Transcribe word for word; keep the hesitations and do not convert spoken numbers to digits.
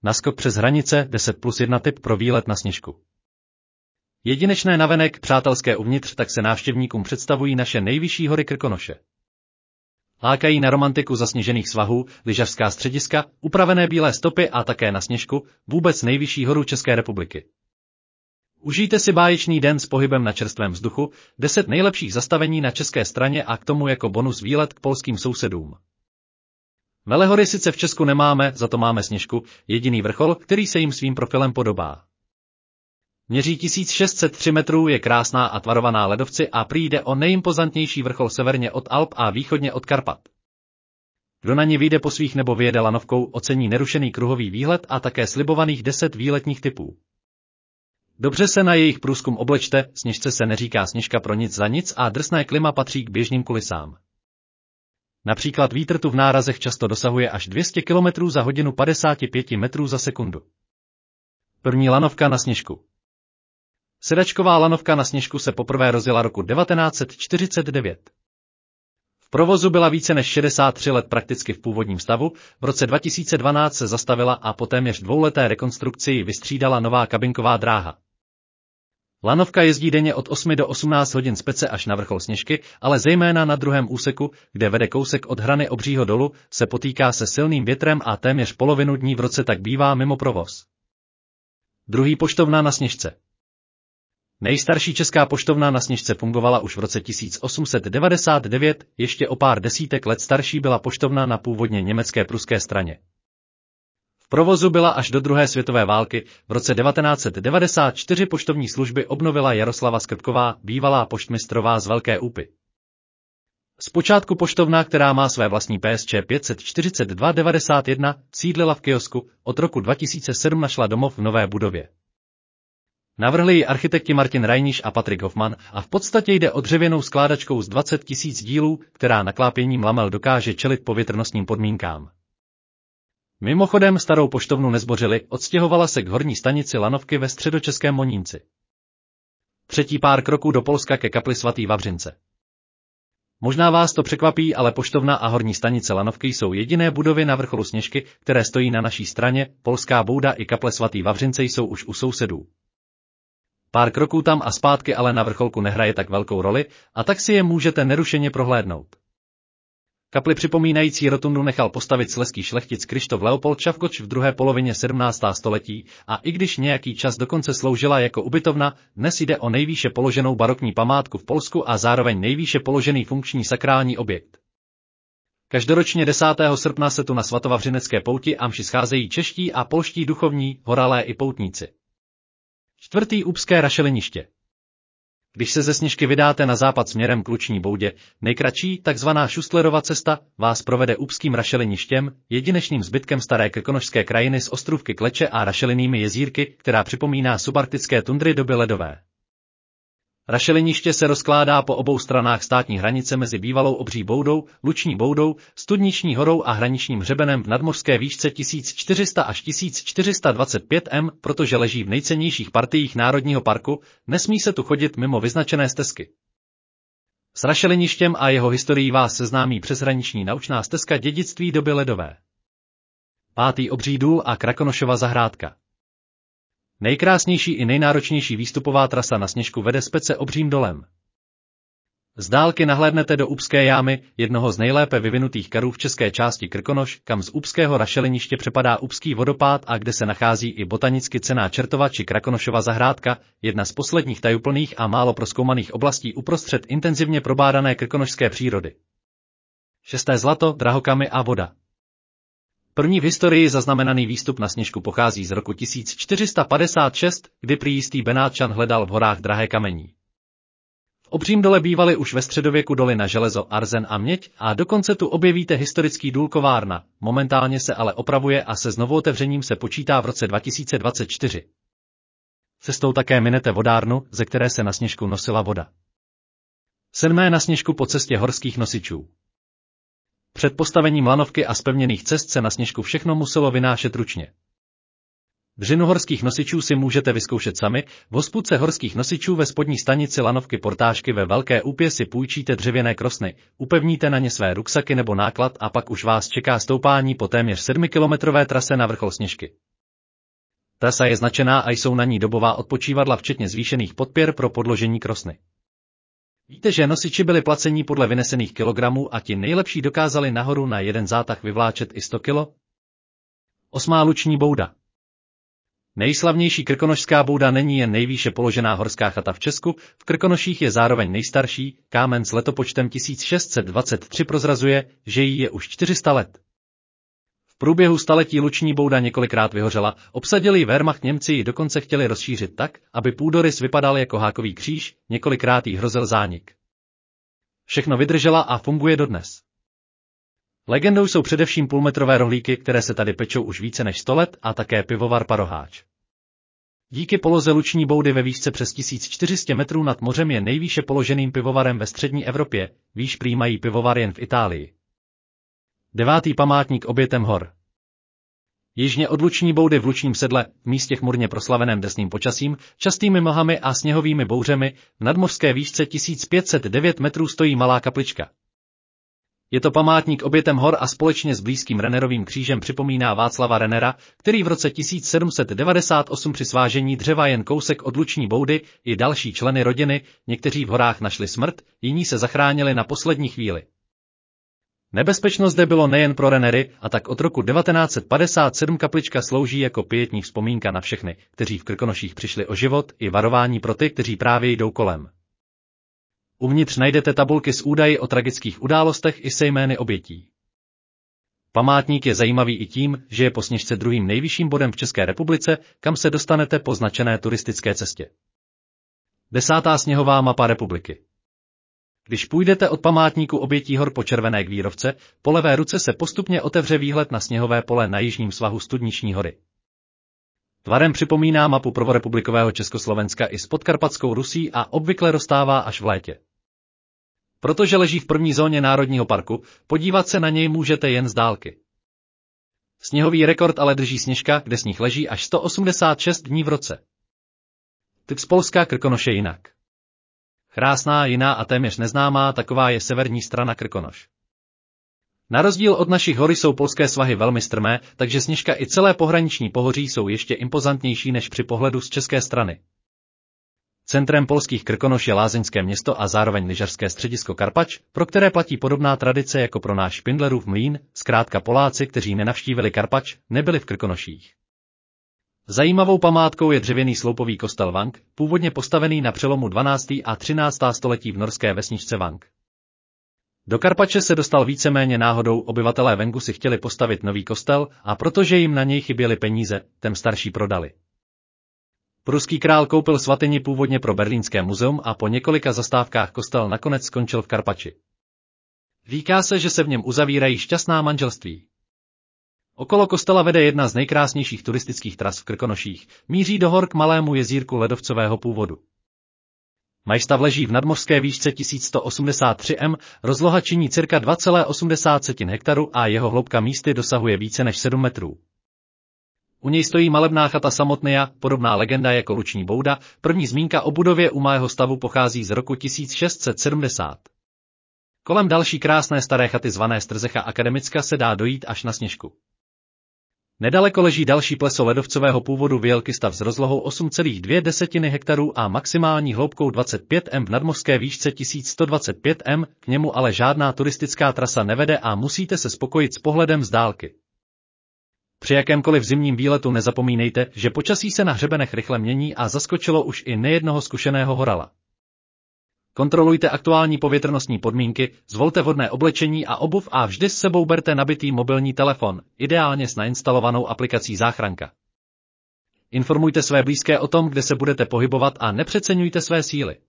Naskok přes hranice, deset plus jedna tip pro výlet na Sněžku. Jedinečné navenek, přátelské uvnitř, tak se návštěvníkům představují naše nejvyšší hory Krkonoše. Lákají na romantiku zasněžených svahů, lyžařská střediska, upravené bílé stopy a také na Sněžku, vůbec nejvyšší horu České republiky. Užijte si báječný den s pohybem na čerstvém vzduchu, deset nejlepších zastavení na české straně a k tomu jako bonus výlet k polským sousedům. Velehory sice v Česku nemáme, za to máme Sněžku, jediný vrchol, který se jim svým profilem podobá. Měří tisíc šest set tři metrů, je krásná a tvarovaná ledovci a prý jde o nejimpozantnější vrchol severně od Alp a východně od Karpat. Kdo na ní vyjde po svých nebo vyjede lanovkou, ocení nerušený kruhový výhled a také slibovaných deset výletních typů. Dobře se na jejich průzkum oblečte, Sněžce se neříká Sněžka pro nic za nic a drsné klima patří k běžným kulisám. Například vítr tu v nárazech často dosahuje až dvě stě kilometrů za hodinu, padesát pět metrů za sekundu. První lanovka na Sněžku. Sedačková lanovka na Sněžku se poprvé rozjela roku devatenáct set čtyřicet devět. V provozu byla více než šedesát tři let prakticky v původním stavu, v roce dva tisíce dvanáct se zastavila a po téměř dvouleté rekonstrukci ji vystřídala nová kabinková dráha. Lanovka jezdí denně od osmi do osmnácti hodin z Pece až na vrchol Sněžky, ale zejména na druhém úseku, kde vede kousek od hrany Obřího dolu, se potýká se silným větrem a téměř polovinu dní v roce tak bývá mimo provoz. Druhý poštovna na Sněžce. Nejstarší česká poštovna na Sněžce fungovala už v roce tisíc osm set devadesát devět, ještě o pár desítek let starší byla poštovna na původně německé pruské straně. V provozu byla až do druhé světové války, v roce devatenáct set devadesát čtyři poštovní služby obnovila Jaroslava Skrpková, bývalá poštmistrová z Velké Úpy. Zpočátku poštovna, která má své vlastní P S Č pět set čtyřicet dva devadesát jedna, sídlila v kiosku, od roku dva tisíce sedm našla domov v nové budově. Navrhli ji architekti Martin Rajniš a Patrik Hoffman a v podstatě jde o dřevěnou skládačkou z dvacet tisíc dílů, která naklápěním lamel dokáže čelit povětrnostním podmínkám. Mimochodem starou poštovnu nezbořili, odstěhovala se k horní stanici lanovky ve středočeském Monínci. Třetí pár kroků do Polska ke kapli svatý Vavřince. Možná vás to překvapí, ale poštovna a horní stanice lanovky jsou jediné budovy na vrcholu Sněžky, které stojí na naší straně, polská bouda i kaple svatý Vavřince jsou už u sousedů. Pár kroků tam a zpátky ale na vrcholku nehraje tak velkou roli, a tak si je můžete nerušeně prohlédnout. Kapli připomínající rotundu nechal postavit slezský šlechtic Kryštof Leopold Čavkoč v druhé polovině sedmnáctého století a i když nějaký čas dokonce sloužila jako ubytovna, dnes jde o nejvýše položenou barokní památku v Polsku a zároveň nejvýše položený funkční sakrální objekt. Každoročně desátého srpna se tu na svatovavřinecké pouti a mši scházejí čeští a polští duchovní, horalé i poutníci. Čtvrtý úpské rašeliniště. Když se ze Sněžky vydáte na západ směrem k Luční boudě, nejkratší, takzvaná Šustlerova cesta, vás provede úpským rašeliništěm, jedinečným zbytkem staré krkonošské krajiny z ostrůvky Kleče a rašelinnými jezírky, která připomíná subarktické tundry doby ledové. Rašeliniště se rozkládá po obou stranách státní hranice mezi bývalou Obří boudou, Luční boudou, Studniční horou a hraničním hřebenem v nadmořské výšce tisíc čtyři sta až tisíc čtyři sta dvacet pět metrů, protože leží v nejcennějších partiích národního parku, nesmí se tu chodit mimo vyznačené stezky. S rašeliništěm a jeho historií vás seznámí přeshraniční naučná stezka dědictví doby ledové. Pátý Obří důl a Krakonošova zahrádka. Nejkrásnější i nejnáročnější výstupová trasa na Sněžku vede z Pece Obřím dolem. Z dálky nahlédnete do Úpské jámy, jednoho z nejlépe vyvinutých karů v české části Krkonoš, kam z úpského rašeliniště přepadá Úpský vodopád a kde se nachází i botanicky cenná Čertova či Krakonošova zahrádka, jedna z posledních tajuplných a málo prozkoumaných oblastí uprostřed intenzivně probádané krkonošské přírody. Šesté zlato, drahokamy a voda. První v historii zaznamenaný výstup na Sněžku pochází z roku tisíc čtyři sta padesát šest, kdy prý jistý Benátčan hledal v horách drahé kamení. V Obřím dole bývaly už ve středověku doly na železo, arzen a měď a dokonce tu objevíte historický důl kovárna, momentálně se ale opravuje a se znovuotevřením se počítá v roce dva tisíce dvacet čtyři. Cestou také minete vodárnu, ze které se na Sněžku nosila voda. Sedmé na Sněžku po cestě horských nosičů. Před postavením lanovky a zpevněných cest se na Sněžku všechno muselo vynášet ručně. Dřinu horských nosičů si můžete vyzkoušet sami, v hospůdce horských nosičů ve spodní stanici lanovky Portážky ve Velké Úpě si půjčíte dřevěné krosny, upevníte na ně své ruksaky nebo náklad a pak už vás čeká stoupání po téměř sedmikilometrové trase na vrchol Sněžky. Trasa je značená a jsou na ní dobová odpočívadla včetně zvýšených podpěr pro podložení krosny. Víte, že nosiči byli placení podle vynesených kilogramů a ti nejlepší dokázali nahoru na jeden zátah vyvláčet i sto kilo? Osmá luční bouda. Nejslavnější krkonošská bouda není jen nejvýše položená horská chata v Česku, v Krkonoších je zároveň nejstarší, kámen s letopočtem tisíc šest set dvacet tři prozrazuje, že jí je už čtyři sta let. V průběhu staletí luční bouda několikrát vyhořela, obsadili ji Wehrmacht, Němci ji dokonce chtěli rozšířit tak, aby půdorys vypadal jako hákový kříž, několikrát jí hrozil zánik. Všechno vydržela a funguje dodnes. Legendou jsou především půlmetrové rohlíky, které se tady pečou už více než sto let, a také pivovar Paroháč. Díky poloze luční boudy ve výšce přes tisíc čtyři sta metrů nad mořem je nejvýše položeným pivovarem ve střední Evropě, výš prý mají pivovar jen v Itálii. Devátý památník obětem hor. Jižně od luční boudy v Lučním Sedle, v místě chmurně proslaveném desným počasím, častými mlhami a sněhovými bouřemi, v nadmořské výšce tisíc pět set devět metrů stojí malá kaplička. Je to památník obětem hor a společně s blízkým Rennerovým křížem připomíná Václava Rennera, který v roce tisíc sedm set devadesát osm při svážení dřeva jen kousek od luční boudy i další členy rodiny, někteří v horách našli smrt, jiní se zachránili na poslední chvíli. Nebezpečno zde bylo nejen pro Rennery, a tak od roku devatenáct set padesát sedm kaplička slouží jako pietní vzpomínka na všechny, kteří v Krkonoších přišli o život, i varování pro ty, kteří právě jdou kolem. Uvnitř najdete tabulky s údaji o tragických událostech i se jmény obětí. Památník je zajímavý i tím, že je po Sněžce druhým nejvyšším bodem v České republice, kam se dostanete po značené turistické cestě. Desátá sněhová mapa republiky. Když půjdete od památníku obětí hor po Červené Kvírovce, po levé ruce se postupně otevře výhled na sněhové pole na jižním svahu Studniční hory. Tvarem připomíná mapu prvorepublikového Československa i s Podkarpatskou Rusí a obvykle roztává až v létě. Protože leží v první zóně národního parku, podívat se na něj můžete jen z dálky. Sněhový rekord ale drží Sněžka, kde sníh leží až sto osmdesát šest dní v roce. Typ z Polska Krkonoše jinak. Krásná, jiná a téměř neznámá, taková je severní strana Krkonoš. Na rozdíl od našich hor jsou polské svahy velmi strmé, takže Sněžka i celé pohraniční pohoří jsou ještě impozantnější než při pohledu z české strany. Centrem polských Krkonoš je lázeňské město a zároveň lyžařské středisko Karpač, pro které platí podobná tradice jako pro náš Špindlerův Mlýn, zkrátka Poláci, kteří nenavštívili Karpač, nebyli v Krkonoších. Zajímavou památkou je dřevěný sloupový kostel Vang, původně postavený na přelomu dvanáctého a třináctého století v norské vesničce Vang. Do Karpače se dostal víceméně náhodou, obyvatelé Vengu si chtěli postavit nový kostel a protože jim na něj chyběly peníze, ten starší prodali. Pruský král koupil svatyni původně pro Berlínské muzeum a po několika zastávkách kostel nakonec skončil v Karpači. Říká se, že se v něm uzavírají šťastná manželství. Okolo kostela vede jedna z nejkrásnějších turistických tras v Krkonoších, míří do hor k malému jezírku ledovcového původu. Majstav leží v nadmořské výšce tisíc sto osmdesát tři metrů, rozloha činí cirka dva celé osmdesát hektaru a jeho hloubka místy dosahuje více než sedm metrů. U něj stojí malebná chata Samotnija, podobná legenda jako luční bouda, první zmínka o budově u mého stavu pochází z roku tisíc šest set sedmdesát. Kolem další krásné staré chaty zvané Strzecha Akademicka se dá dojít až na Sněžku. Nedaleko leží další pleso ledovcového původu Vělkystav s rozlohou osm celé dvě hektarů a maximální hloubkou dvacet pět metrů v nadmořské výšce tisíc sto dvacet pět metrů, k němu ale žádná turistická trasa nevede a musíte se spokojit s pohledem z dálky. Při jakémkoliv zimním výletu nezapomínejte, že počasí se na hřebenech rychle mění a zaskočilo už i nejednoho zkušeného horala. Kontrolujte aktuální povětrnostní podmínky, zvolte vhodné oblečení a obuv a vždy s sebou berte nabitý mobilní telefon, ideálně s nainstalovanou aplikací Záchranka. Informujte své blízké o tom, kde se budete pohybovat a nepřeceňujte své síly.